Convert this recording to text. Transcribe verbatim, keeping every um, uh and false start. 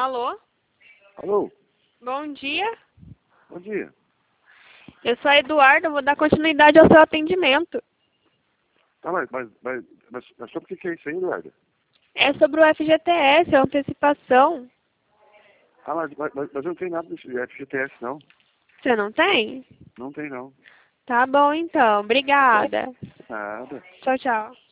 Alô? Alô? Bom dia. Bom dia. Eu sou a Eduarda, vou dar continuidade ao seu atendimento. Tá, mas, mas, mas, mas, mas sobre o que é isso aí, Eduardo? É sobre o F G T S, a antecipação. Ah, mas, mas, mas eu não tenho nada desse F G T S, não. Você não tem? Não tem, não. Tá bom então, obrigada. Nada. Tchau, tchau.